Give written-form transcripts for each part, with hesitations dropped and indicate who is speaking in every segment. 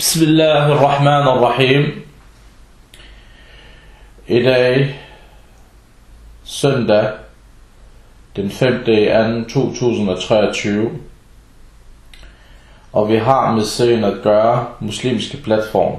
Speaker 1: Bismillahirrahmanirrahim. I dag, søndag, den 5.2.2023, og vi har med serien at gøre muslimske platform.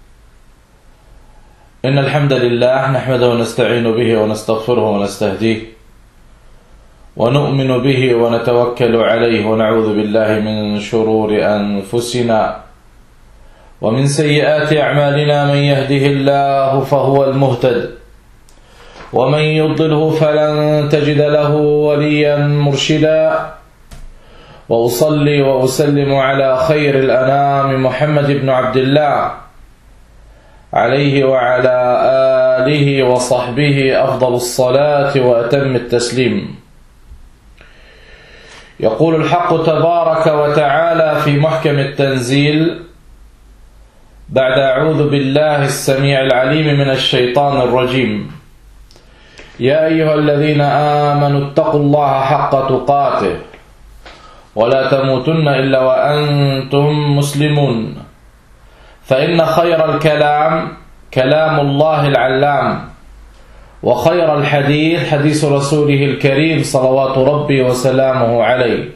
Speaker 1: Inna alhamdulillah, nahmaduhu wa nasta'inu bihi wa nastaghfiruhu wa nastahdihi wa nu'minu bihi wa natawakkalu alayhi wa na'udhu billahi min shururi anfusina ومن سيئات أعمالنا من يهده الله فهو المهتد ومن يضلله فلن تجد له وليا مرشدا وأصلي وأسلم على خير الأنام محمد بن عبد الله عليه وعلى آله وصحبه أفضل الصلاة وأتم التسليم. يقول الحق تبارك وتعالى في محكم التنزيل بعد أعوذ بالله السميع العليم من الشيطان الرجيم: يا أيها الذين آمنوا اتقوا الله حق تقاته ولا تموتن إلا وأنتم مسلمون فإن خير الكلام كلام الله العلام وخير الحديث حديث رسوله الكريم صلوات ربي وسلامه عليه.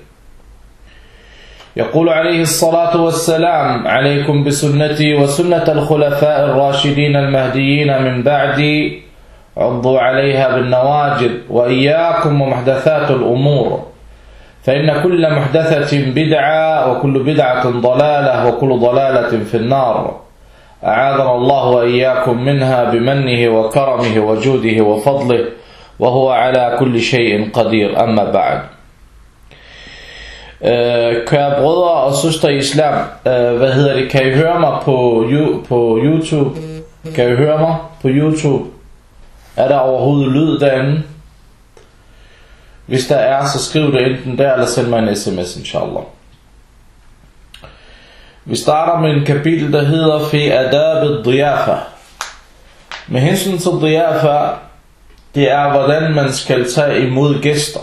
Speaker 1: يقول عليه الصلاة والسلام: عليكم بسنتي وسنة الخلفاء الراشدين المهديين من بعدي عضوا عليها بالنواجذ وإياكم ومحدثات الأمور فإن كل محدثة بدعة وكل بدعة ضلالة وكل ضلالة في النار أعاذنا الله وإياكم منها بمنه وكرمه وجوده وفضله وهو على كل شيء قدير. أما بعد. Kære brødre og søstre i islam, kan I høre mig på YouTube? Kan I høre mig på YouTube? Er der overhovedet lyd derinde? Hvis der er, så skriv det enten der, eller send mig en sms, inshallah. Vi starter med en kapitel, der hedder Fi adab ad-diyafa. Med hensyn til diyafa, det er, hvordan man skal tage imod gæster.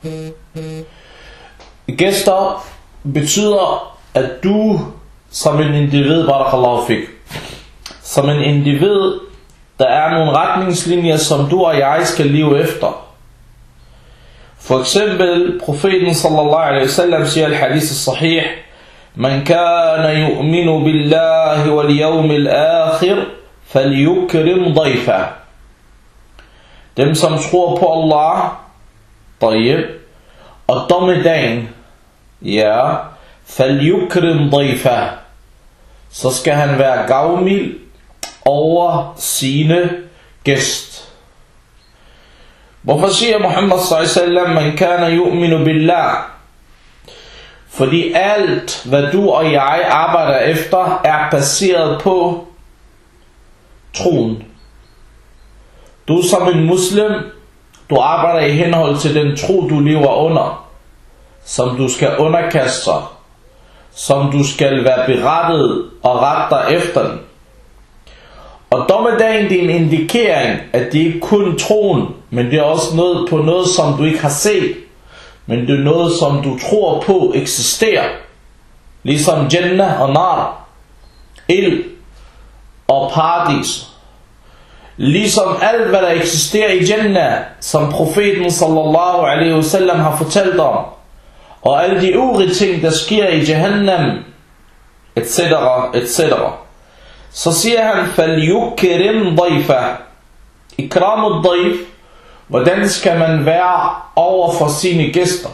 Speaker 1: Gæster betyder, at du som en individ, barakallahu fik, som en individ, der er nogle retningslinjer, som du og jeg skal leve efter. For eksempel, profeten sallallahu alaihi wasallam siger al-hadith al-sahih: Man kana yu'minu billahi wal yawmil akhir falyukrim dayfa. Dem som tror på Allah, tayyib, og dommedagen, ja, falyukrim dayfa, så skal han være gavmild over sine gæst. Hvorfor siger Muhammad sallallahu alaihi wasallam man kana yu'minu billah? Fordi alt hvad du og jeg arbejder efter er baseret på troen. Du som en muslim, du arbejder i henhold til den tro du lever under, som du skal underkaste sig, som du skal være berettet og rette dig efter den. Og dommedagen, det er en indikering, at det ikke kun troen, men det er også noget på noget, som du ikke har set, men det er noget, som du tror på eksisterer. Ligesom Jannah og Nar, ild og paradis. Ligesom alt, hvad der eksisterer i Jannah, som profeten sallallahu alaihi wasallam har fortalt om, og alle de øvrige ting, der sker i Jahannam, etc., etc. Så siger han, falyukrim dayfa. Ikramud dayf. Hvordan skal man være over for sine gæster?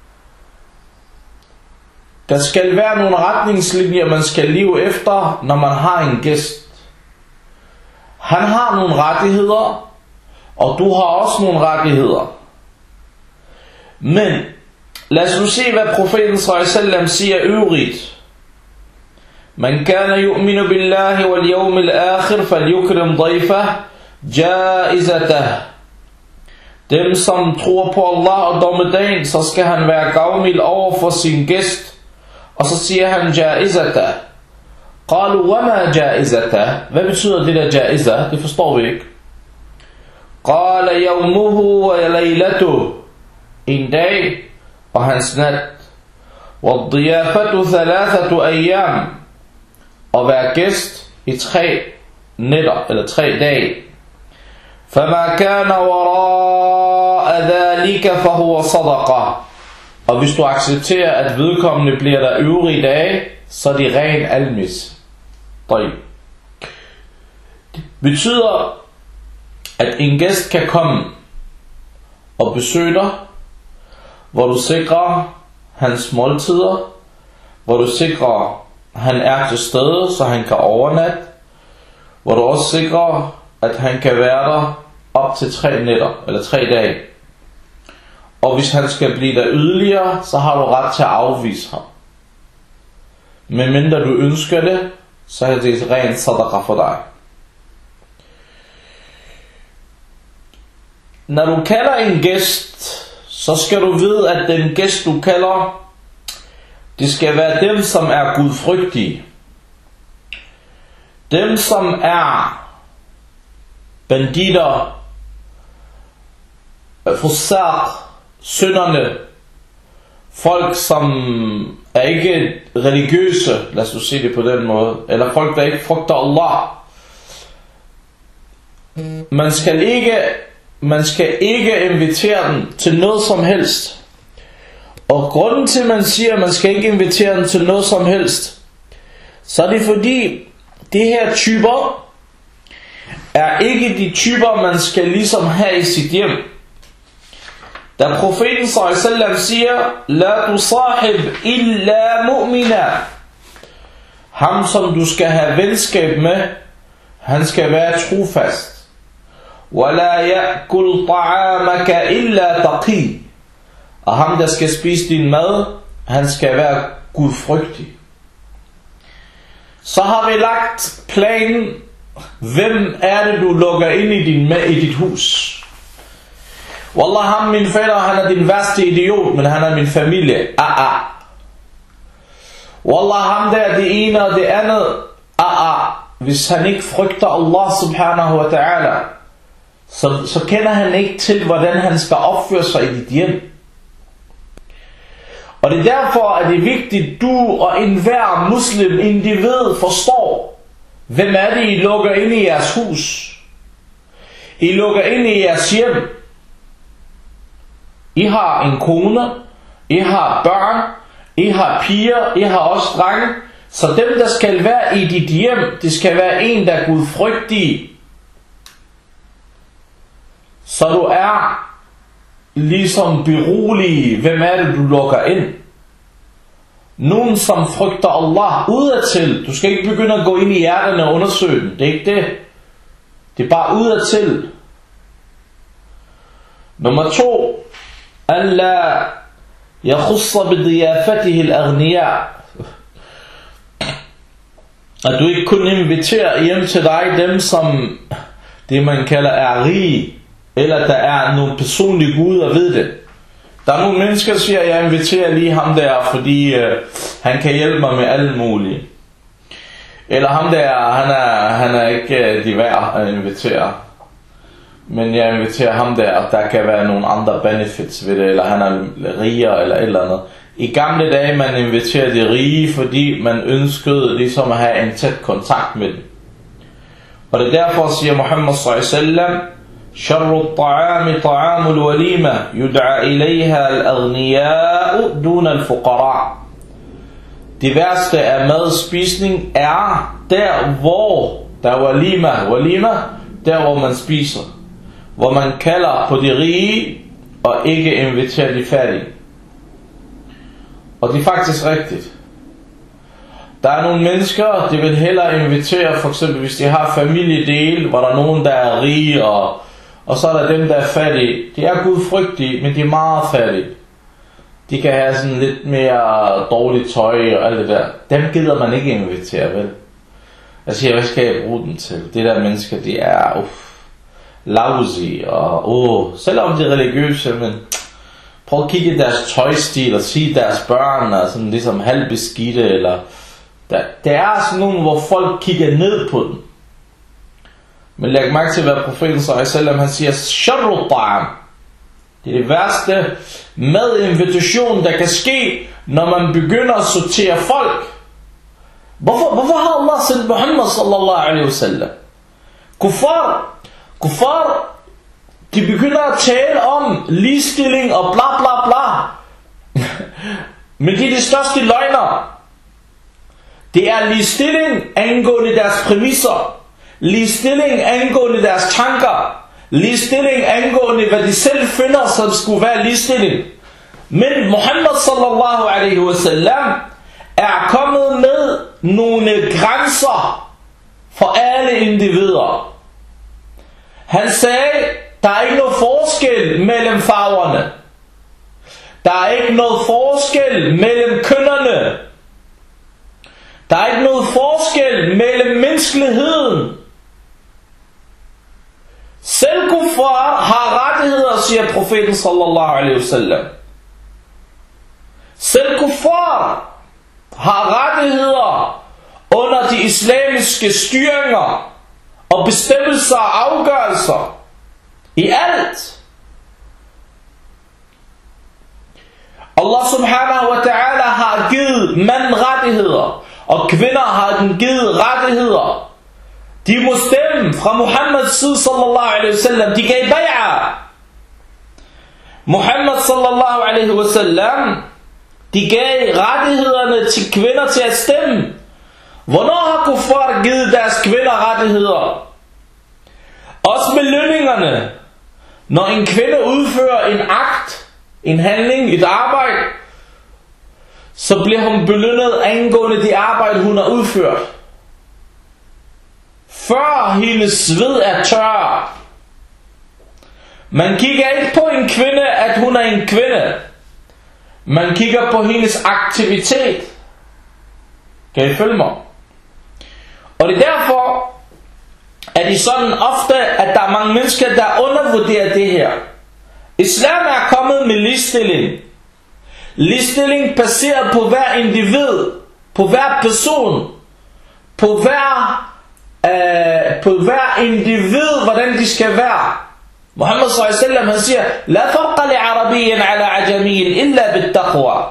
Speaker 1: Der skal være nogle retningslinjer, man skal leve efter, når man har en gæst. Han har nogle rettigheder, og du har også nogle rettigheder. Men lad os nu se, hvad profeten sallallahu alaihi wasallam siger øvrigt. Man kana yu'minu billahi wal yawmil akhir falyukrim dayfa jaizatah. Dem som tror på Allah og dommedagen, så skal han være gavmild over for sin gæst. Og så siger han jaizatah. Qalu wama jaizatah? Hvad betyder det der jaizah? Det forstår vi ikke. Qala yawmuhu wa laylatuhu. En dag og hans nat. والضيافة 3 أيام at være gæst i 3 nætter eller 3 dage. فَمَا كَانَ وَرَاءَ ذَلِكَ فَهُوَ صَدَقَةٌ. Og hvis du accepterer, at vedkommende bliver der øvrige dage, så er det ren almis. Det betyder, at en gæst kan komme og besøge dig, hvor du sikrer hans måltider, hvor du sikrer, at han er til stede, så han kan overnatte, hvor du også sikrer, at han kan være der op til 3 nætter eller 3 dage. Og hvis han skal blive der yderligere, så har du ret til at afvise ham. Men mindre du ønsker det, så er det rent sadaqa for dig. Når du kalder en gæst, så skal du vide, at den gæst du kalder, det skal være dem, som er gudfrygtige. Dem, som er banditter, fusaq, synderne, folk som er ikke religiøse, lad os sige det på den måde, eller folk der ikke frygter Allah. Man skal ikke invitere dem til noget som helst. Og grunden til at man siger at man skal ikke invitere dem til noget som helst, så er det fordi de her typer er ikke de typer man skal ligesom have i sit hjem. Da profeten sallallahu siger, la tusahib illa mu'mina, ham som du skal have venskab med, han skal være trofast. Wala ya'kul ta'amaka illa taqi, og ham der skal spise din mad, han skal være gudfrygtig. Så har vi lagt planen, hvem er det du lukker ind i dit hus. Wallah, ham min fætter, han er din værste idiot, men han er min familie. Wallah, ham der, det ene og det andet. Hvis han ikke frygter Allah subhanahu wa ta'ala, så kender han ikke til, hvordan han skal opføre sig i dit hjem. Og det er derfor, at det er vigtigt, du og enhver muslim individ forstår, hvem er det, I lukker ind i jeres hus. I lukker ind i jeres hjem. I har en kone, I har børn, I har piger, I har også drenge. Så dem, der skal være i dit hjem, det skal være en, der er gudfrygtig. Så du er ligesom berolig, hvem er det, du lukker ind. Nogen, som frygter Allah udadtil. Du skal ikke begynde at gå ind i hjerterne og undersøge dem. Det er ikke det. Det er bare udadtil. Nummer 2. ألا يخص بضيافته الأغنياء. At du ikke kun inviterer hjem til dig dem, som det man kalder er rige, eller der er nogle personlige guder ved det. Der er nogle mennesker, der siger, at jeg inviterer lige ham der, fordi han kan hjælpe mig med alt muligt. Eller ham der, han er ikke de værd at invitere. Men jeg inviterer ham der kan være nogle andre benefits ved det, eller han er rigere, eller et eller andet. I gamle dage, man inviterede de rige, fordi man ønskede ligesom at have en tæt kontakt med dem. Og det er derfor, siger Muhammad sallallahu شر الطعام طعام الوليمة يدعى إليها الأغنياء دون الفقراء. Det værste af madspisning er der, hvor der er walima, der hvor man spiser, hvor man kalder på de rige og ikke inviterer de fattige. Og det er faktisk rigtigt. Der er nogle mennesker, de vil hellere invitere, for eksempel hvis de har familiedel, hvor der er nogen, der er rige, og så er der dem, der er fattige. De er gudfrygtige, men de er meget fattige. De kan have sådan lidt mere dårligt tøj og alt det der. Dem gider man ikke invitere, vel? Jeg siger, hvad skal jeg bruge dem til? Det der mennesker, de er lousy og selvom de er religiøse, men prøv at kigge deres tøjstil og sige deres børn er sådan ligesom halvbeskidte, eller der er sådan nogle, hvor folk kigger ned på dem. Men læg mærke til, hvad profeten sallallahu han siger, sharru ta'am. Det er det værste madinvitation, der kan ske, når man begynder at sortere folk. Hvorfor har Allah sendt Muhammad sallallahu alaihi wasallam? Kuffar, de begynder at tale om ligestilling og bla bla bla. Men de største løgner. Det er ligestilling angående deres præmisser, ligestilling angående deres tanker, ligestilling angående hvad de selv finder som skulle være ligestilling. Men Muhammad sallallahu alaihi wasallam er kommet med nogle grænser for alle individer. Han sagde, der er ikke noget forskel mellem farverne. Der er ikke noget forskel mellem kønnerne. Der er ikke noget forskel mellem menneskeligheden. Selv kuffar har rettigheder, siger profeten sallallahu alaihi wasallam. Selv kuffar har rettigheder under de islamiske styringer og bestemmelser og afgørelser i alt. Allah subhanahu wa ta'ala har givet mænd rettigheder, og kvinder har den givet rettigheder. De må stemme fra Muhammeds side sallallahu alaihi wasallam. De gav bay'a. Muhammad sallallahu alaihi wasallam, de gav rettighederne til kvinder til at stemme. Hvornår har kuffar givet deres kvinder rettigheder? Også med lønningerne. Når en kvinde udfører en akt, en handling, et arbejde, så bliver hun belønnet angående det arbejde, hun har udført. Før hendes sved er tør. Man kigger ikke på en kvinde, at hun er en kvinde. Man kigger på hendes aktivitet. Kan I følge mig? Og det er derfor, at det sådan ofte, at der er mange mennesker, der undervurderer det her. Islam er kommet med ligestilling. Ligestilling baseret på hver individ, på hver person, på hver individ, hvordan de skal være. Muhammad sallallahu alaihi wasallam, han siger, la farqa li arabiyyin ala ajamiyyin illa bit taqwa.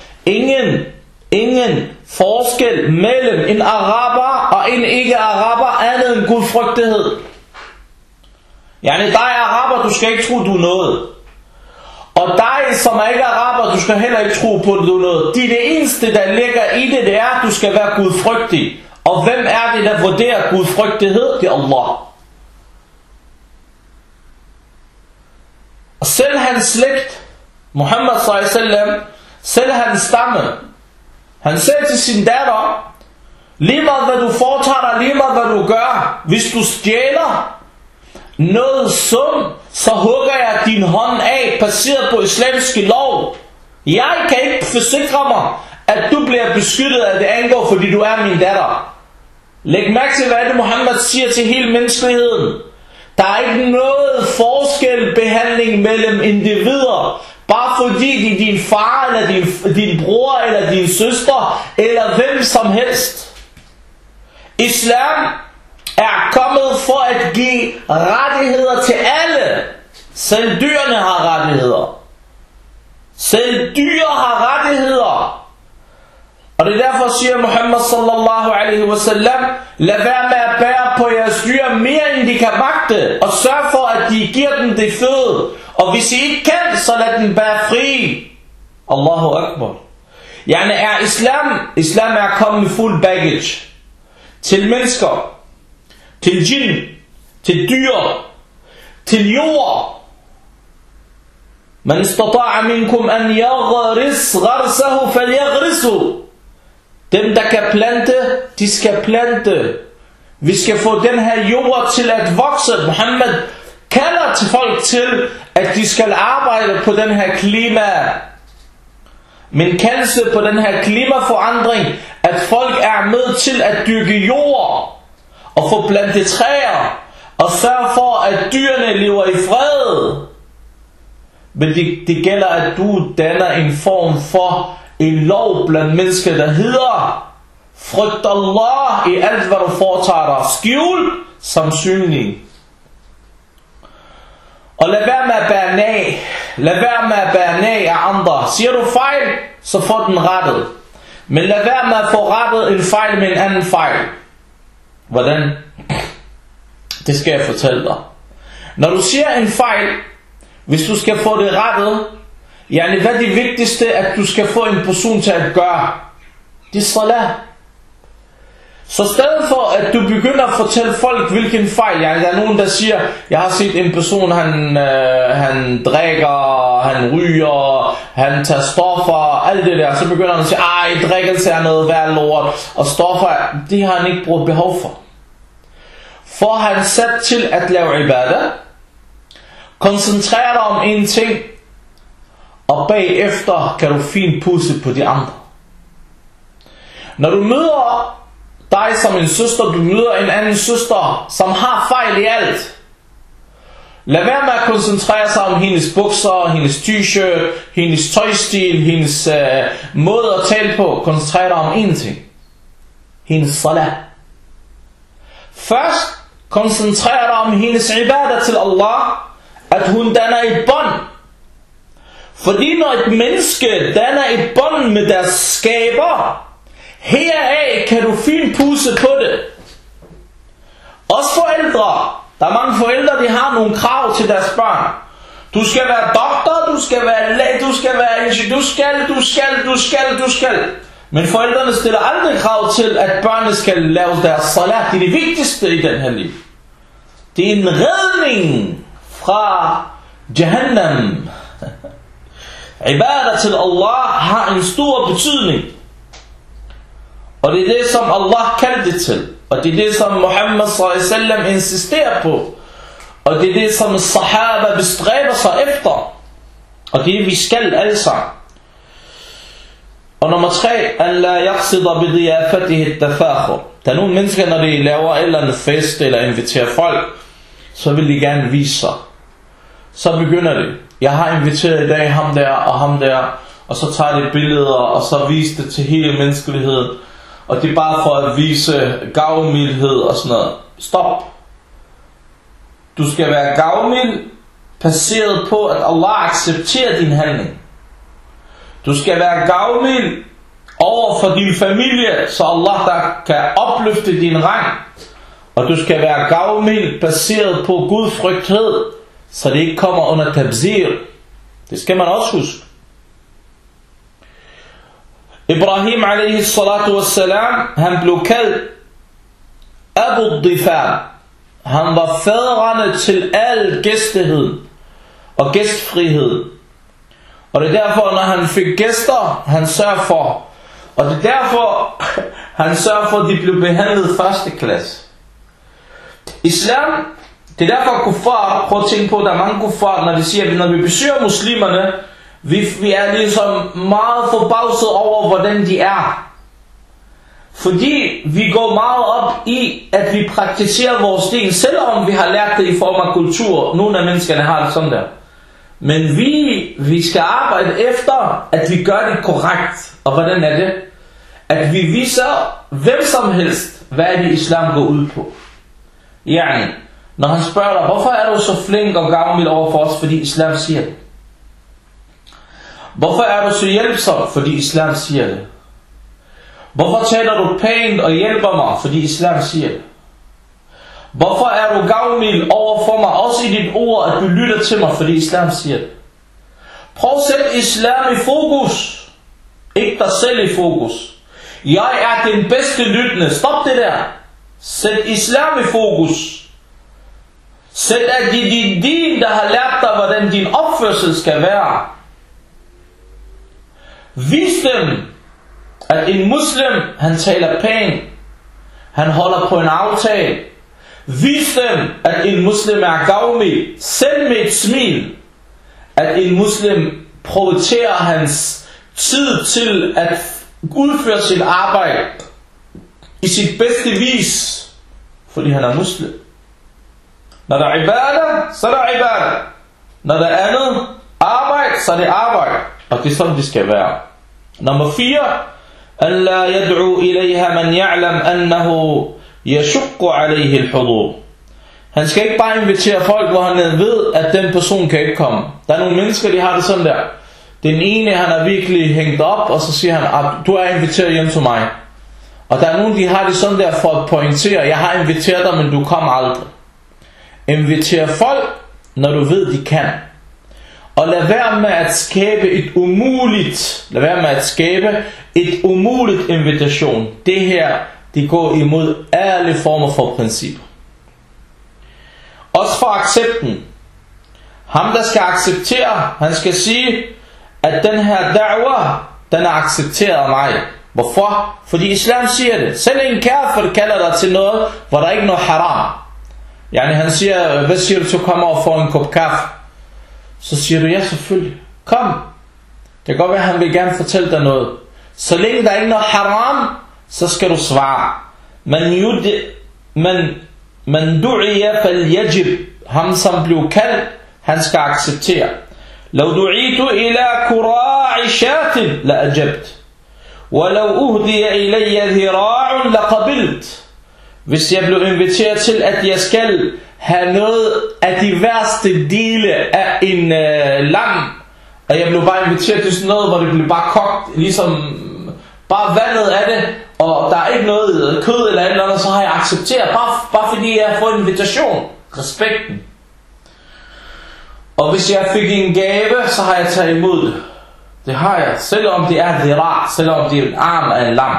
Speaker 1: Ingen forskel mellem en araber og en ikke-araber andet end gudfrygtighed. Yani dig er araber, du skal ikke tro, du er noget. Og dig, som er ikke araber, du skal heller ikke tro på, du er noget. Det eneste, der ligger i det, det er, at du skal være gudfrygtig. Og hvem er det, der vurderer gudfrygtighed? Det er Allah. Og selv hans slægt, Muhammad sallallahu alaihi wasallam, selv hans stamme, han sagde til sin datter, lige meget hvad du foretager dig, lige meget hvad du gør, hvis du stjæler noget sundt, så hugger jeg din hånd af, baseret på islamiske lov. Jeg kan ikke forsikre mig, at du bliver beskyttet af det angår, fordi du er min datter. Læg mærke til, hvad det Muhammad siger til hele menneskeligheden. Der er ikke noget forskelbehandling mellem individer, bare fordi de er din far, eller din bror, eller din søster, eller hvem som helst. Islam er kommet for at give rettigheder til alle. Selv dyrene har rettigheder. Selv dyr har rettigheder. Og det er derfor siger Muhammad sallallahu alaihi wasallam, lad være med at bære på jeres dyr mere end de kan magte, og sørg for at de giver dem det føde. Og hvis I ikke kan, så lad den bære fri. Allahu Akbar. Yani er Islam er kommet med fuld baggage. Til mennesker, til jinn, til dyr, til jord. Man istata'a minkum an yaghris gharsahu falyaghrisu. Dem der kan plante, de skal plante. Vi skal få den her jord til at vokse. Muhammad kalder til folk til, at de skal arbejde på den her klima. Men kaldelse på den her klimaforandring, at folk er med til at dyrke jord og få plantet træer og sørge for, at dyrene lever i fred. Men det gælder, at du danner en form for en lov blandt mennesker, der hedder frygt Allah i alt, hvad du foretager dig. Skjul som synlig. Og lad være med at bære nag. Lad være med at bære nag af andre. Siger du fejl, så får den rettet. Men lad være med at få rettet en fejl med en anden fejl. Hvordan? Det skal jeg fortælle dig. Når du siger en fejl, hvis du skal få det rettet, hvad er det vigtigste, at du skal få en person til at gøre? Det er salat. Så stedet for at du begynder at fortælle folk hvilken fejl, der er nogen der siger, jeg har set en person, han drikker, han ryger, han tager stoffer, alt det der, så begynder han at sige, drikkelse er noget værd lort, og stoffer, det har han ikke brugt behov for. For han sat til at lave ibadah, koncentrer dig om en ting, og bagefter kan du fint pusse på de andre. Når du møder dig som en søster, du møder en anden søster, som har fejl i alt, lad være med at koncentrere sig om hendes bukser, hendes t-shirt, hendes tøjstil, hendes måde at tale på. Koncentrer dig om en ting. Hendes salat. Først koncentrer dig om hendes ibadah til Allah, at hun danner et bånd. Fordi når et menneske danner et bånd med deres skaber, heraf kan du fint pusse på det. Også forældre. Der er mange forældre, de har nogle krav til deres børn. Du skal være doktor, du skal være læge, du skal være ingeniør, du skal. Men forældrene stiller aldrig krav til, at børnene skal lave deres salat. Det er det vigtigste i den her liv. Det er en redning fra Jahannam. Ibadah til Allah har en stor betydning. Og det er det, som Allah kaldte det til. Og det er det, som Muhammad s.a.w. insisterer på. Og det er det, som sahaba bestræber sig efter. Og det er, vi skal alle sammen. Og nummer 3, Allah yaqsida bidiyafatihi at-tafakhur. Der er nogle mennesker, når de laver et eller andet fest, eller inviterer folk, så vil de gerne vise sig. Så begynder det. Jeg har inviteret i dag ham der og ham der, og så tager de billeder, og så viser det til hele menneskeligheden. Og det er bare for at vise gavmildhed og sådan noget. Stop. Du skal være gavmild, baseret på, at Allah accepterer din handling. Du skal være gavmild over for din familie, så Allah der kan opløfte din rang. Og du skal være gavmild, baseret på gudfrygthed, så det ikke kommer under tabzir. Det skal man også huske. Ibrahim alaihi salatu wassalam, han blev kaldt Abu Dhifan. Han var fædrene til al gæstighed og gæstfrihed. Og det er derfor, når han fik gæster, han sørger for. Og det er derfor, han sørger for, at de blev behandlet første klasse. Islam, det er derfor kuffar, prøv at tænke på, der er mange kuffar, når de siger, at når vi besøger muslimerne, vi er ligesom meget forbavset over, hvordan de er. Fordi vi går meget op i, at vi praktiserer vores ting, selvom vi har lært det i form af kultur. Nogle af menneskerne har det sådan der. Men vi skal arbejde efter, at vi gør det korrekt. Og hvordan er det? At vi viser hvem som helst, hvad det islam går ud på. Når han spørger dig, hvorfor er du så flink og gavmild over for os, fordi islam siger det? Hvorfor er du så hjælpsom, fordi islam siger det? Hvorfor taler du pænt og hjælper mig, fordi islam siger det? Hvorfor er du gavmild over for mig, også i dit ord, at du lytter til mig, fordi islam siger det? Prøv at sætte islam i fokus, ikke dig selv i fokus. Jeg er den bedste lyttende. Stop det der. Sæt islam i fokus. Sæt at det er din, der har lært dig, hvordan din opførsel skal være. Vis dem, at en muslim, han taler pænt. Han holder på en aftale. Vis dem, at en muslim er gavmild. Selv med et smil. At en muslim prioriterer hans tid til at udføre sit arbejde i sit bedste vis, fordi han er muslim. Når der er ibadah, så er der ibadah. Når der er andet arbejde, så er det arbejde. Og det er sådan, det skal være. Nummer 4. ألا يدعو إليها من يعلم أنه يشق عليه الحضور. Han skal ikke bare invitere folk, hvor han ved, at den person kan ikke komme. Der er nogle mennesker, de har det sådan der. Den ene, han er virkelig hængt op, og så siger han, du er inviteret hjem til mig. Og der er nogen, de har det sådan der for at pointere, jeg har inviteret dig, men du kommer aldrig. Inviter folk, når du ved, de kan. Og lad være med at skabe et umuligt invitation. Det her, det går imod alle former for principper. Også for accepten. Ham, der skal acceptere, han skal sige, at den her da'wah, den er accepteret af mig. Hvorfor? Fordi islam siger det. Selv en kafir kalder dig til noget, hvor der ikke er noget haram. Yani han siger, hvad siger du til at komme og få en kop kaffe? Så siger du, ja selvfølgelig, kom. Det kan godt være, han vil gerne fortælle dig noget. Så længe der ikke er noget haram, så skal du svare. Men du'iya fal yajib. Ham som blev kaldt, han skal acceptere. لو دعيت إلى كراع شاة لأجبت ولو أهدي إلي ذراع لقبلت. Hvis jeg blev inviteret til, at jeg skal have noget af de værste dele af en lam, og jeg blev bare inviteret til sådan noget, hvor det blev bare kogt, ligesom bare vandet af det, og der er ikke noget kød eller et eller andet, så har jeg accepteret, bare fordi jeg har fået en invitation. Respekten. Og hvis jeg fik en gave, så har jeg taget imod det. Det har jeg, selvom det er dhira, selvom det er en arm af en lam.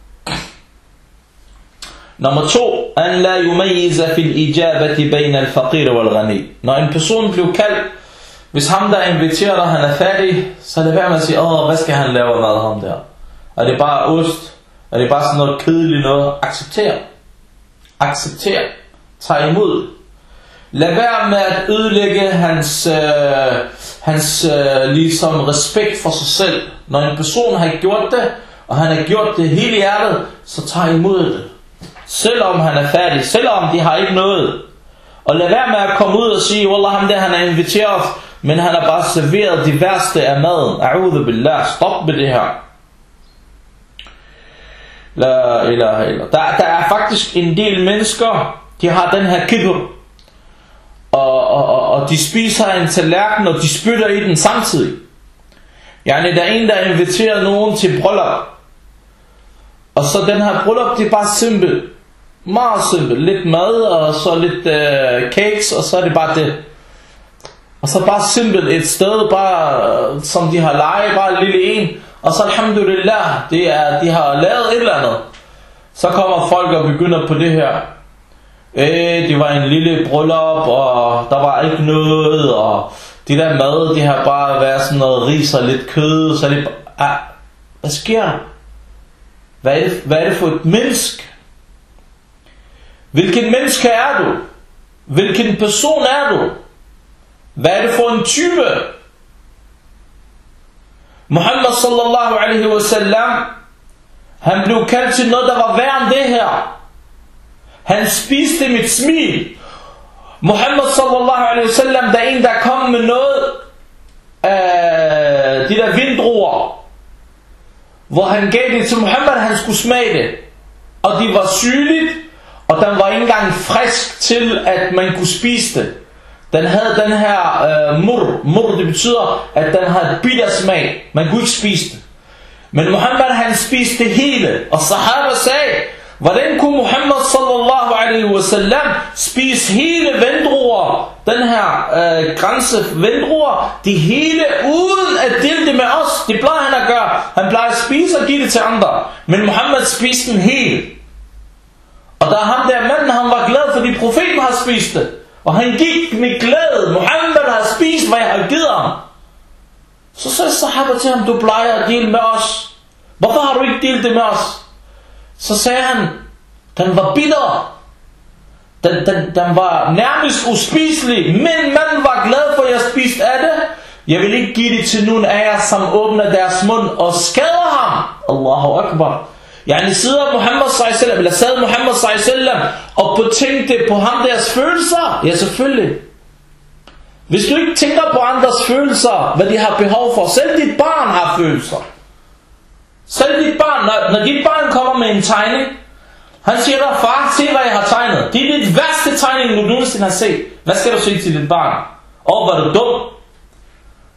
Speaker 1: Nummer 2. An la yumayyiza fil ijabati bayna al faqir wal ghani. Når en person bliver kaldt, hvis ham der inviterer dig, han er fattig, så er det værd med at sige, hvad skal han lave med ham der? Er det bare ost? Er det bare sådan noget kedeligt noget? Accepter. Tag imod. Lad være med at ødelægge hans ligesom respekt for sig selv. Når en person har gjort det, og han har gjort det hele hjertet, så tag imod det. Selvom han er færdig, selvom de har ikke noget. Og lad være med at komme ud og sige, wallah, ham der, han er inviteret, men han har bare serveret de værste af maden. A'udhu billah, stop med det her. La ilaha illa. Der er faktisk en del mennesker, de har den her kibr. Og de spiser en tallerken, og de spytter i den samtidig. Yani der er en, der inviterer nogen til bryllup. Og så den her bryllup, det er bare simpelt. Meget simpelt. Lidt mad, og så lidt cakes, og så er det bare det. Og så bare simpelt et sted, bare som de har lejet, bare en lille en. Og så alhamdulillah, de har lavet et eller andet. Så kommer folk og begynder på det her. Det var en lille bryllup, og der var ikke noget, og de der mad, de har bare været sådan noget ris og lidt kød, så det hvad sker der? Hvad er det for et menneske? Hvilken menneske er du? Hvilken person er du? Hvad er det for en type? Muhammad sallallahu alaihi wasallam, han blev kaldt til noget, der var værre end det her. Han spiste mit smil. Muhammad sallallahu alaihi wasallam, der er en, der kom med noget af de der vindruer, hvor han gav det til Muhammad, han skulle smage det. Og de var sygeligt, og den var ikke engang frisk til, at man kunne spise det. Den havde den her mur, det betyder, at den havde bitter smag. Man kunne ikke spise det. Men Muhammad, han spiste det hele. Og sahaba sagde, hvordan kunne Muhammad sallallahu alaihi wasallam spise hele vindruer, den her grænse vindruer, de hele uden at dele det med os? Det plejer han at gøre. Han plejer at spise og give det til andre. Men Muhammad spiste den hele. Og der ham der manden, han var glad, fordi profeten har spist det. Og han gik med glæde. Muhammad har spist, hvad jeg har givet ham. Så sagde sahaba til ham, du plejer at dele med os. Hvorfor har du ikke delt det med os? Så sagde han, den var bitter. Den var nærmest uspiselig. Men man var glad for, at jeg spiste af det. Jeg vil ikke give det til nogen af jer, som åbner deres mund og skader ham. Allahu Akbar. Yani sidder Muhammad sallallahu eller sad Muhammad sallallahu og tænkte på ham deres følelser? Ja, selvfølgelig. Hvis du ikke tænker på andres følelser, hvad de har behov for, selv dit barn har følelser. Selv dit barn, når dit barn kommer med en tegning, han siger dig, far, se hvad jeg har tegnet. Det er det værste tegning, du nogensinde har set. Hvad skal du sige til dit barn? Hvor er du dum?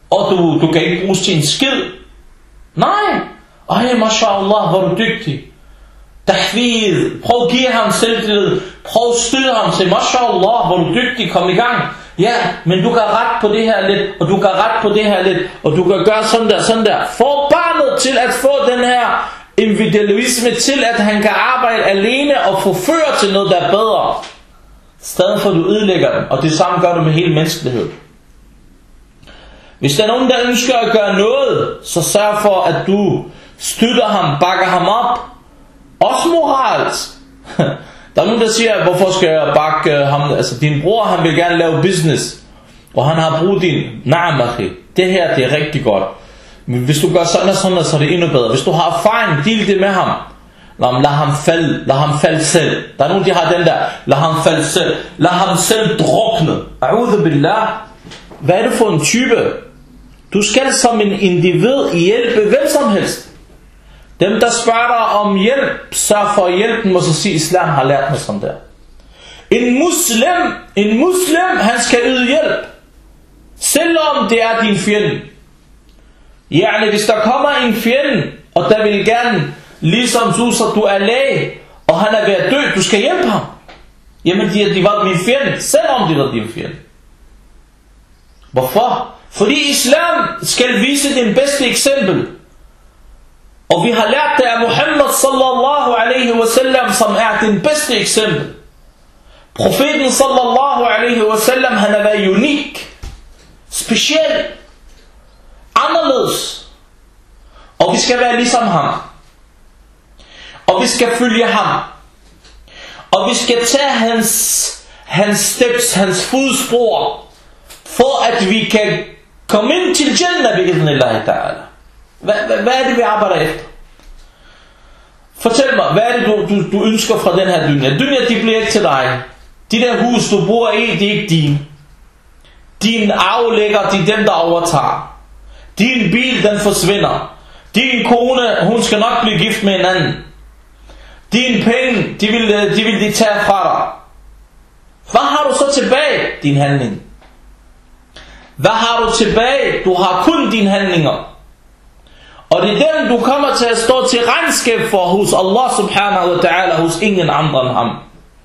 Speaker 1: og du kan ikke bruges til en skid. Nej. Ej, mashallah, hvor er du dygtig. Tahfid. Prøv at give ham selvtillid. Prøv at støtte ham til, mashallah, hvor er du dygtig, kom i gang. Ja, men du kan ret på det her lidt, og du kan ret på det her lidt, og du kan gøre sådan der. Få barnet til at få den her individualisme, til at han kan arbejde alene og forføre til noget, der er bedre. Stedet for at du ødelægger dem, og det samme gør du med hele menneskelighed. Hvis der er nogen, der ønsker at gøre noget, så sørg for, at du støtter ham, bakker ham op. Også moralsk. Der er nogen, der siger, hvorfor skal jeg bakke ham? Altså, din bror, han vil gerne lave business, og han har brugt din na'amachi. Det her, det er rigtig godt. Men hvis du gør sådan og sådan, så er det endnu bedre. Hvis du har erfaring, del det med ham. Lad ham falde selv. Der er nogen, der har den der, lad ham falde selv. Lad ham selv drukne. A'udhu billah. Hvad er det for en type? Du skal som en individ hjælpe hvem som helst. Dem, der spørger dig om hjælp, sørg for at hjælpe dem, og så sige, islam har lært mig sådan der. En muslim, han skal yde hjælp, selvom det er din fjende. Yani, hvis der kommer en fjende, og der vil gerne, ligesom du er læge, og han er ved at dø, du skal hjælpe ham. Jamen, de var min fjende, selvom de var din fjende. Hvorfor? Fordi islam skal vise den bedste eksempel. Og vi har lært det af Muhammad sallallahu alaihi wasallam, som er den bedste eksempel. Profeten sallallahu alaihi wasallam, han har været unik, speciel, anderledes. Og vi skal være ligesom ham. Og vi skal følge ham. Og vi skal tage hans steps, hans fodspor, for at vi kan komme ind til Jannah bi'idhnillahi ta'ala. Hvad er det, vi arbejder efter? Fortæl mig, hvad er det, du ønsker fra den her dunya? Dunya, de bliver ikke til dig. De der hus, du bor i, det er ikke din. Din aflægger, det er dem, der overtager. Din bil, den forsvinder. Din kone, hun skal nok blive gift med en anden. Dine penge, de vil de tage fra dig. Hvad har du så tilbage? Din handling. Hvad har du tilbage? Du har kun dine handlinger. Og det er dem, du kommer til at stå til regnskab for hos Allah subhanahu wa ta'ala, hos ingen andre end ham.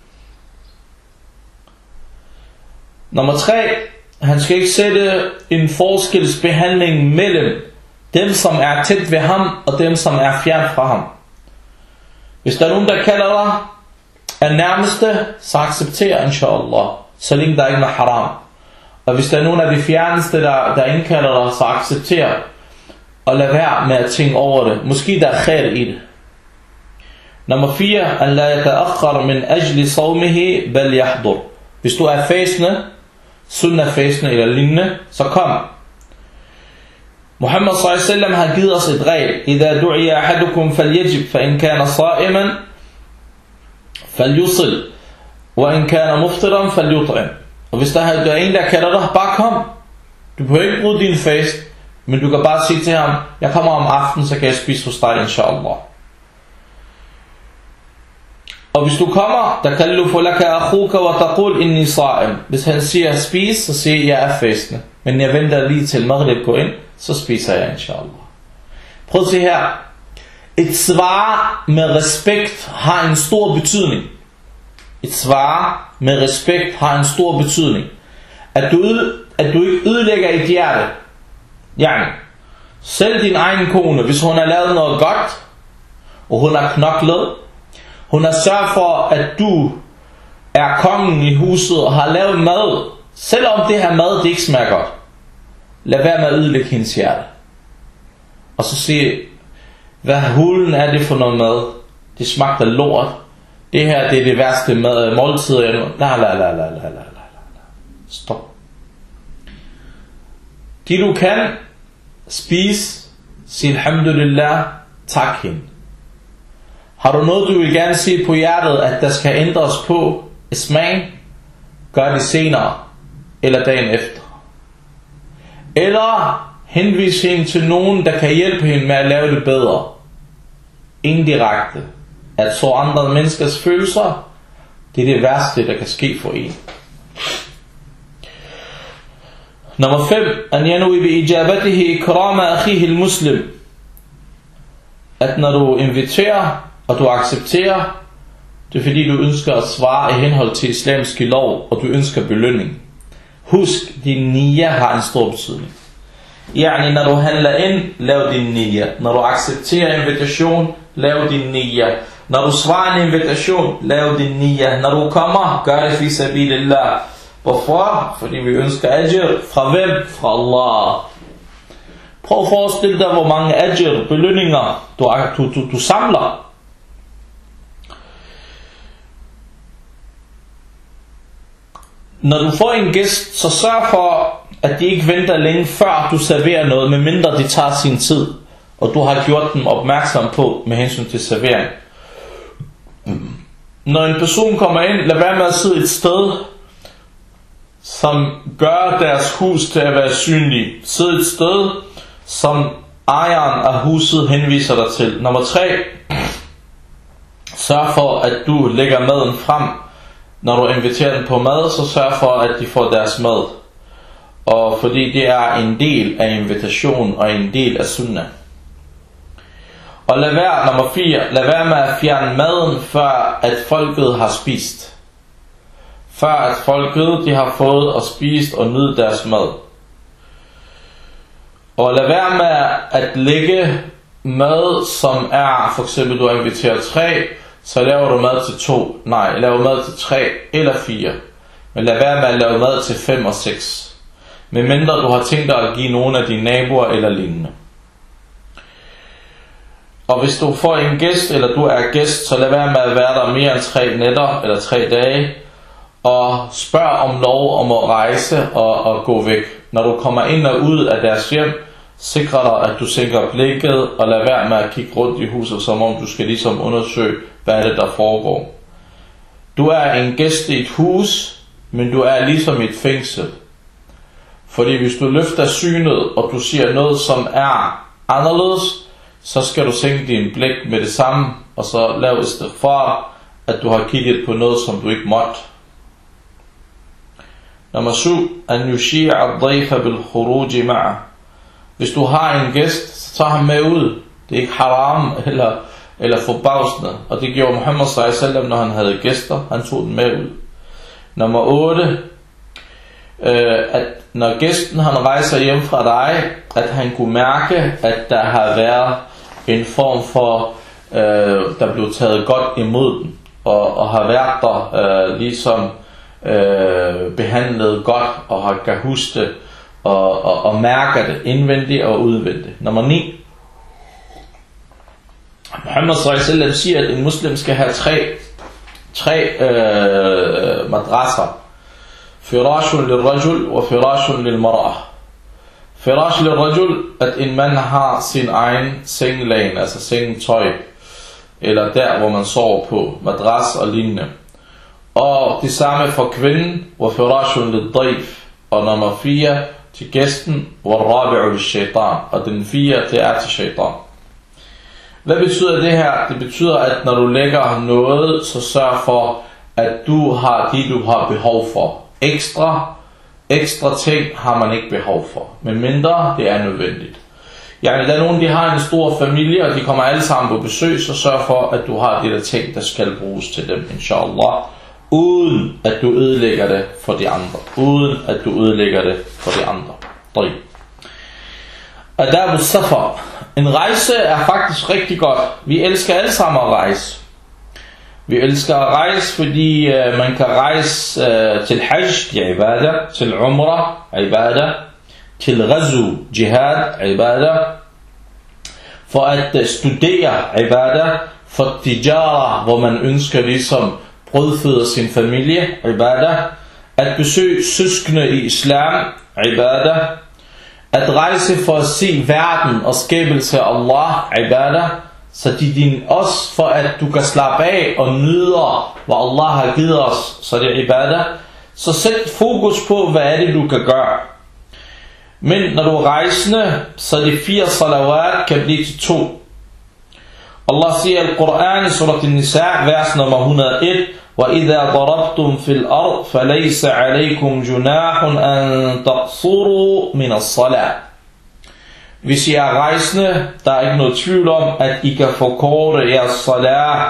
Speaker 1: Nummer 3. Han skal ikke sætte en forskelsbehandling mellem dem, som er tæt ved ham, og dem, som er fjern fra ham. Hvis der er nogen, der kalder dig af nærmeste, så accepter inshallah, så længe der ikke er haram. Og hvis der er nogen af de fjerneste, der indkalder dig, så accepter, og lad være med at tænke over det. Måske der er khair i det. Nummer 4. An la yata'akhkhar min ajli sawmihi bal yahdur. Hvis du er fastende, sunnah fastende eller lignende, så kom. Muhammad sallallahu alaihi wasallam har givet os et regel. Idha du'iya ahadukum falyajib, fa in kana sa'iman falyusil, wa in kana muftiran falyut'im. Og hvis der er en, der kalder dig, bare kom. Du behøver ikke bruge din fast, men du kan bare sige til ham, jeg kommer om aftenen, så kan jeg spise hos dig, inshallah. Og hvis du kommer, der kan du få laka akhuka wa taqul inni sa'im. Hvis han siger spis, så siger jeg er fastende. Men jeg venter lige til maghrib går ind, så spiser jeg, inshallah. Prøv at se her. Et svar med respekt har en stor betydning. Et svar med respekt har en stor betydning. At du ikke ødelægger et hjerte. Yani, selv din egen kone, hvis hun har lavet noget godt, og hun har knoklet, hun har sørget for, at du er kongen i huset og har lavet mad, selvom det her mad, det ikke smager godt. Lad være med at ødelægge hendes hjerte. Og så sige, hvad hulen er det for noget mad? Det smagte lort. Det her, det er det værste måltid. La. Stop. Det du kan, spis, sig alhamdulillah, tak hende. Har du noget, du vil gerne sige på hjertet, at der skal ændres på smagen, gør det senere, eller dagen efter. Eller henvis hende til nogen, der kan hjælpe hende med at lave det bedre. Indirekte. At så andre menneskers følelser, det er det værste, der kan ske for en. Nummer 5. An yanwi bi ijabatihi ikrama akhihi al-muslim. At når du inviterer, og du accepterer, det er fordi du ønsker at svare i henhold til islamiske lov, og du ønsker belønning. Husk, din niyya har en stor betydning. Yani, når du handler ind, lav din niyya. Når du accepterer invitation, lav din niyya. Når du svarer en invitation, lav din niyya. Når du kommer, gør det fi sabilillah. Hvorfor? Fordi vi ønsker ajr. Fra hvem? Fra Allah. Prøv at forestille dig, hvor mange ajr, belønninger, du samler. Når du får en gæst, så sørg for, at de ikke venter længe før du serverer noget, medmindre de tager sin tid, og du har gjort dem opmærksom på med hensyn til servering. Når en person kommer ind, lad være med at sidde et sted, som gør deres hus til at være synlig. Sid et sted, som ejeren af huset henviser dig til. Nummer 3. Sørg for, at du lægger maden frem. Når du inviterer dem på mad, så sørg for, at de får deres mad. Og fordi det er en del af invitationen og en del af sunnah. Og nummer 4. Lad være med at fjerne maden, før at folket har spist. Før at folket de har fået og spist og nyde deres mad. Og lad være med at lægge mad, som er, for eksempel du inviterer 3, så laver du mad til 2. Nej, laver mad til 3 eller 4. Men lad være med at lave mad til 5 og 6. Medmindre du har tænkt dig at give nogle af dine naboer eller lignende. Og hvis du får en gæst, eller du er gæst, så lad være med at være der mere end 3 nætter eller 3 dage. Og spørg om lov om at rejse og gå væk. Når du kommer ind og ud af deres hjem, sikre dig, at du sænker blikket, og lad være med at kigge rundt i huset, som om du skal ligesom undersøge, hvad er det der foregår. Du er en gæst i et hus, men du er ligesom i et fængsel. Fordi hvis du løfter synet, og du siger noget, som er anderledes, så skal du sænke din blik med det samme, og så lave istighfar, at du har kigget på noget, som du ikke måtte. Nummer 7. An yushi'a ad-dayfa bil khuruji ma'a. Hvis du har en gæst, så tag ham med ud. Det er ikke haram eller forbavsende. Og det gjorde Muhammad sallallahu alaihi wasallam, når han havde gæster. Han tog den med ud. Nummer 8. At når gæsten han rejser hjem fra dig, at han kunne mærke, at der har været en form for, der blev taget godt imod den. Og har været der ligesom behandlet godt, og har kan huske det, og mærker det indvendigt og udvendigt. Nummer 9. Muhammad sallallahu alaihi wasallam siger, at en muslim skal have tre madrasser. Firashun lil rajul og firashun lil mar'ah. Firash lil rajul, at en mand har sin egen sengelagen, altså sengetøj, eller der hvor man sover på, madras og lignende. Og det samme for kvinden, og firashun lil dayf. Og nummer 4 til gæsten, og rabi'u lil shaitan. Og den 4 det er til shaitan. Hvad betyder det her? Det betyder, at når du lægger noget, så sørg for, at du har det, du har behov for. Ekstra ting har man ikke behov for, men mindre det er nødvendigt. Der er nogen, de har en stor familie, og de kommer alle sammen på besøg, så sørg for, at du har de der ting, der skal bruges til dem, inshallah. Uden at du ødelægger det for de andre. Adab al-safar. En rejse er faktisk rigtig godt. Vi elsker alle sammen at rejse. Vi elsker at rejse, fordi man kan rejse til hajj, til ibadah, til umrah, ibadah, til ghazu, jihad, ibadah, for at studere ibadah, for tijara, hvor man ønsker ligesom brødføder sin familie, ibadah, at besøge søskende i islam, ibadah, at rejse for at se verden og skabelse af Allah, ibadah, så også for at du kan slappe af og nyde, hvad Allah har givet os, så det er ibadah. Så sæt fokus på, hvad er det du kan gøre. Men når du er rejsende, så de 4 salawat kan blive til 2. Allah siger i Al-Quran i surat An-Nisa, vers nummer 101, وَإِذَا ضَرَبْتُمْ فِي الْأَرْضِ فَلَيْسَ عَلَيْكُمْ جُنَاحٌ أَن تَقْصُرُوا مِنَ الصَّلَاةِ. Hvis I er rejsende, der er ikke noget tvivl om, at I kan forkorte jeres salat.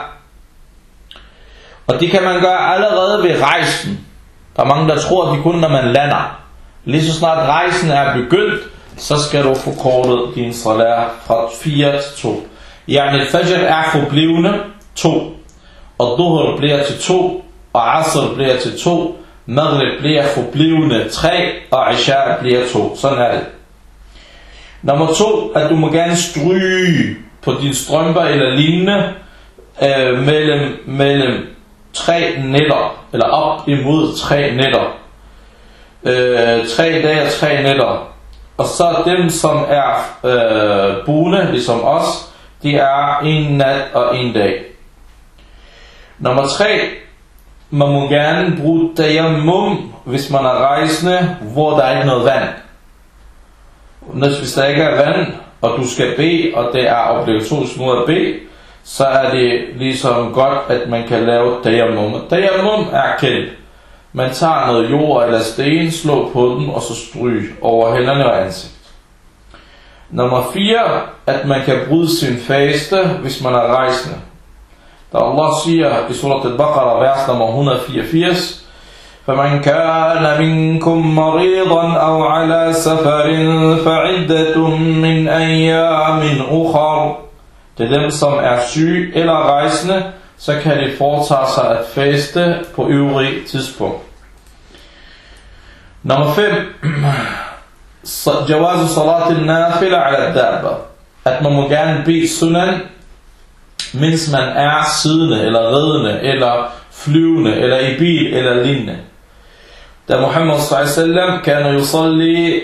Speaker 1: Og det kan man gøre allerede ved rejsen. Der er mange, der tror, at det kun når man lander. Lige så snart rejsen er begyndt, så skal du forkorte din salat fra 4 til 2. Yani fajr er forblivende 2. Og dhuhr bliver til 2. Og asr bliver til 2. Maghrib bliver forblivende 3. Og isha bliver 2. Sådan er det. Nummer 2, at du må gerne stryge på dine strømper eller lignende mellem 3 nætter, eller op imod 3 nætter. 3 dage og 3 nætter. Og så dem, som er boende, ligesom os, de er 1 nat og 1 dag. Nummer 3, man må gerne bruge tayammum, hvis man er rejsende, hvor der er ikke noget vand. Hvis der ikke er vand, og du skal bede, og det er obligatorisk måde at bede, så er det ligesom godt, at man kan lave tayammum. Tayammum er kendt. Man tager noget jord eller sten, slår på den, og så stryg over hænderne og ansigt. Nummer 4, at man kan bryde sin faste, hvis man er rejsende. Da Allah siger i surat al-Baqarah, vers nummer 184, فَمَنْ كَانَ مِنْكُمْ مَرِيضًا أَوْ عَلَى سَفَرٍ فَعِدَّةٌ مِنْ أَيَّامٍ أُخَرٍ. Det er dem, som er syge eller rejsende, så kan de foretage sig at faste på øvrige tidspunkt. Nummer 5. جواز صلاة النافلة على الدابة. At man må gerne bede sunan, mens man er siddende, eller ridende, eller flyvende, eller i bil, eller lignende. Da Muhammad s.a.v. kan yusalli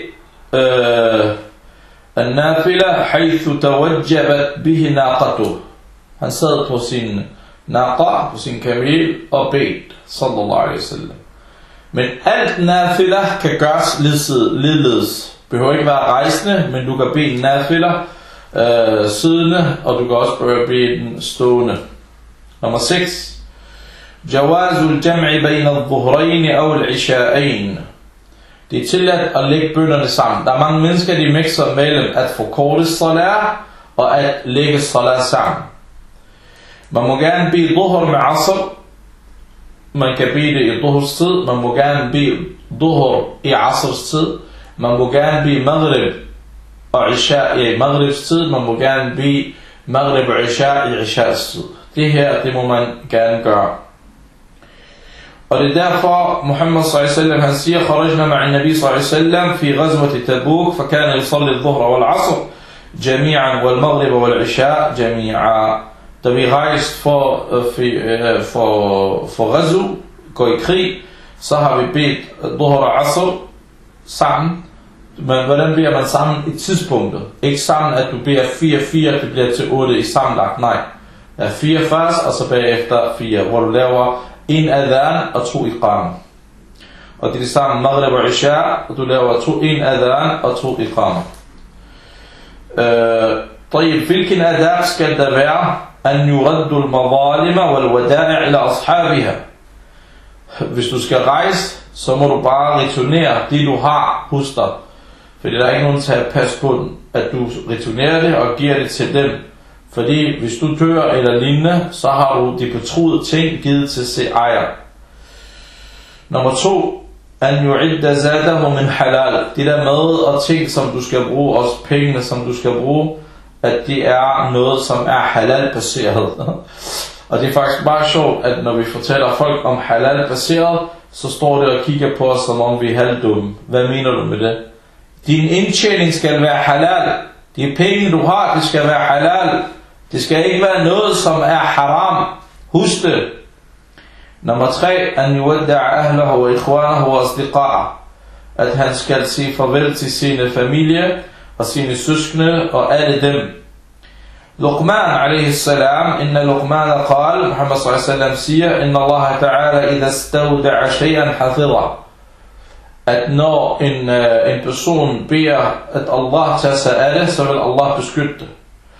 Speaker 1: النافلة حيث توجبت به ناقته. Han sad på sin naqa, på sin kamel, og bed, sallallahu alaihi wasallam. Men alt nafila kan gøres lidledes. Behøver ikke være rejsende, men du kan bede nafila siddende, og du kan også bede den stående. Nummer 6. Jawazul jam'i bayna al-dhuhrayn aw al-isha'ayn. Det er tilladt at lægge bønnerne sammen. Der er mange mennesker, de mixer mellem at forkorte salat og at lægge salat sammen. Man må gerne bede dhuhr med asr. Man kan bede det i dhuhrs tid. Man må gerne bede dhuhr i asrs tid. Man må gerne bede maghrib og isha i maghribs tid. Man må gerne bede maghrib og isha i ishas tid. Det her, det må man gerne gøre. Og det er derfor Muhammad s.a.v. han siger, خرجنا مع النبي صلى الله عليه وسلم في غزوة تبوك فكان يصلي الظهر والعصر جميعا والمغرب والعشاء جميعا. Da vi rejste for Ghazu, går i krig, så har vi bedt dhuhr og asr sammen. Men hvordan beder man sammen i tidspunktet? Ikke sammen, at du beder 4-4, det bliver til 8 i sammenlagt. Nej. Der er 4 først, og så bagefter 4, hvor du laver 1 adhan og 2 iqama. Og det er det samme maghrib og isha, og du laver 1 adhan og 2 iqama. Hvilken adab skal der være? أن يرد المظالم والودائع إلى أصحابها. Hvis du skal rejse, så må du bare returnere det du har hos dig. Fordi der er ikke nogen til at passe på den, at du returnerer det og giver det til dem. Fordi hvis du dør eller lignende, så har du de betroede ting givet til sig ejer. Nummer 2. أن يعد زاده من halal. Det der mad og ting som du skal bruge, også pengene som du skal bruge, at det er noget, som er halal-baseret. Og det er faktisk bare sjovt, at når vi fortæller folk om halal-baseret, så står det og kigger på os, som om vi er halvdumme. Hvad mener du med det? Din indtjening skal være halal. De penge, du har, det skal være halal. Det skal ikke være noget, som er haram. Husk det. Nummer 3. An yuwadda'a ahlahu wa ikhwanahu wa asdiqa'ah. At han skal sige farvel til sine familie og sine søskende og alle dem. Luqman alayhi salam, inna Luqman qal, Muhammad sallallahu alaihi wasallam siger, inna Allah ta'ala idha stawda'a shay'an hafidha. At når en person beder, at Allah tager sig af det, så vil Allah beskytte det.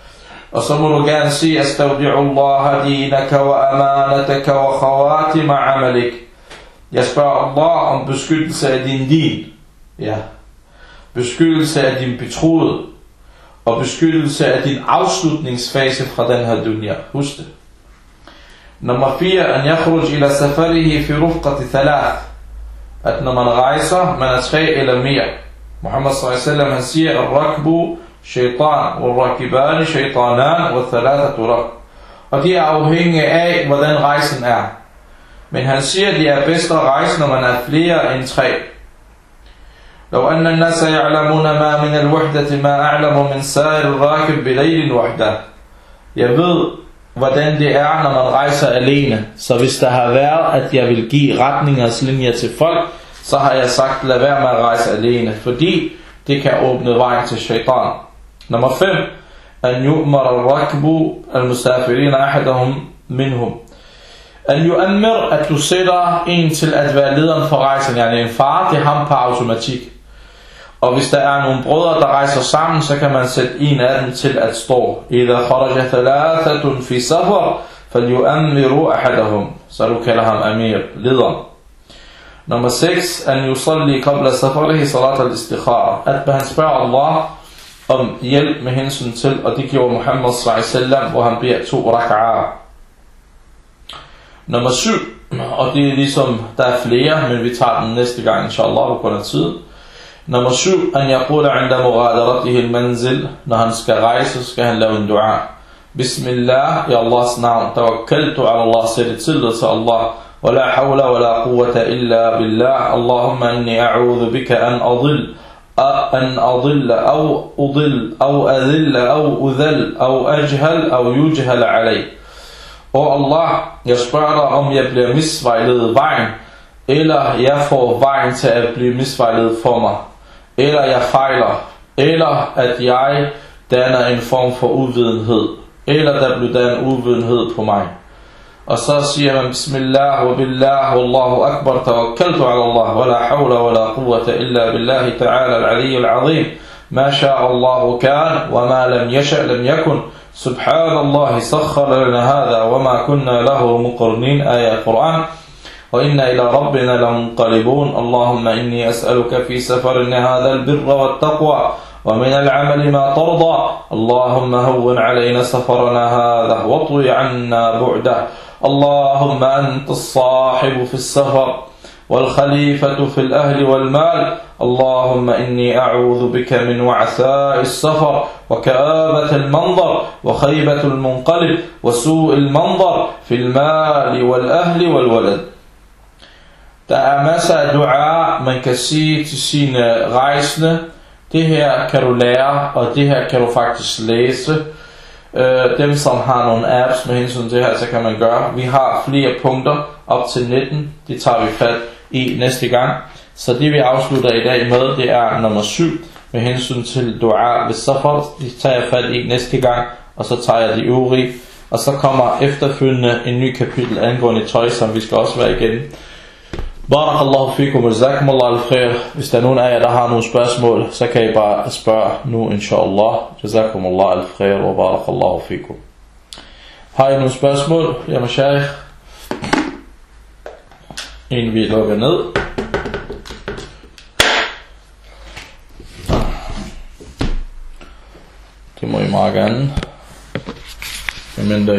Speaker 1: Og så må du gerne sige, Astaudi'ullah dinaka wa amanataka wa khawatima amalik. Jeg spørger Allah om beskyttelse af din din. Ja. Beskyttelse af din betroede. Og beskyttelse af din afslutningsfase fra den her dunya. Husk det. Nummer 4. An yakhruj ila safarihi fi rufqati thalath. At når man rejser, man er 3 eller mere. Muhammad sallallahu alaihi wasallam han siger, Ar-rakbu shaytan, wal-rakibani shaytanan, wa-thalathatu rak. Og de er afhængige af, hvordan rejsen er. Men han siger, at det er bedst at rejse, når man er flere end 3. لو أن الناس يعلمون ما من الوحدة ما أعلم من سائر الراكب بليل وحده. Jeg ved, hvordan det er, når man rejser alene. Så hvis der har været, at jeg vil give retningslinjer til folk, så har jeg sagt, lad være med at rejse alene. Fordi det kan åbne vejen til shaitan. Nummer 5. أن يؤمر الركب المسافرين أحدهم منهم. An yu'ammir, at du sætter en til at være lederen for rejsen. Yani en far, det er ham på automatik. Og hvis der er nogle brødre, der rejser sammen, så kan man sætte en af dem til at stå. إذا خرج ثلاثة في سفر فليؤمروا أحدهم. Så du kalder ham amir, lederen. Nummer 6. An yusalli qabla safarihi salat al-istikhara. At han spørger Allah om hjælp med hensyn til, og det gjorde Muhammad sallallahu alaihi wasallam, hvor han beder 2 rak'ah. Nummer 7, og det er ligesom, der er flere, men vi tager den næste gang, inshallah, på grund af tid. Nummer 7, an yaqula inda mughadaratihi al-manzil. Når han skal rejse, skal han lave en dua. Bismillah, i Allahs navn, tawakkaltu ala Allah, sætte tillid til Allah. ولا حول ولا قوة إلا بالله اللهم إني أعوذ بك أن أضل أو أذل أو أذل أو أجهل أو يجهل علي. Og Allah, jeg spørger dig, om jeg bliver misvejledet vejen, eller jeg får vejen til at blive misvejledet for mig, eller jeg fejler, eller at jeg danner en form for uvidenhed, eller der bliver der en uvidenhed på mig. Og så siger man, Bismillah wa billah wallahu akbar, tawakkaltu ala Allah, wa la hawla wa la quwwata illa billahi ta'ala al-aliyyul azim, ma sha'a Allahu kan, wa ma lam yasha' lam yakun. سبحان الله سخر لنا هذا وما كنا له مقرنين. آية القرآن. وإنا إلى ربنا لمنقلبون. اللهم إني أسألك في سفرنا هذا البر والتقوى ومن العمل ما ترضى. اللهم هون علينا سفرنا هذا واطوي عنا بعده. اللهم أنت الصاحب في السفر والخليفة في الأهل والمال. اللهم إني أعوذ بك من وعثاء السفر وكآبة المنظر وخيبة المنقلب وسوء المنظر في المال والأهل والولد. Der er masser af dua, man kan sige til sine rejsende. Det her kan du lære, og det her kan du faktisk læse. Dem som har nogle apps med hensyn til det her, så kan man gøre. Vi har flere punkter op til 19. Det tager vi fat i næste gang. Så det vi afslutter i dag med, det er nummer 7 med hensyn til dua ved safar. Det tager jeg fat i næste gang, og så tager jeg de øvrige. Og så kommer efterfølgende en ny kapitel angående tøj, som vi skal også være igennem. Barakallahu fikum, jazakumullah al-khair. Hvis der er nogen af jer, der har nogle spørgsmål, så kan I bare spørge nu, inshallah. Jazakumullah al-khair, wa barakallahu fikum. Har I nogle spørgsmål? Ja, mashaykh. Inden vi lukker ned. Det må I meget gerne.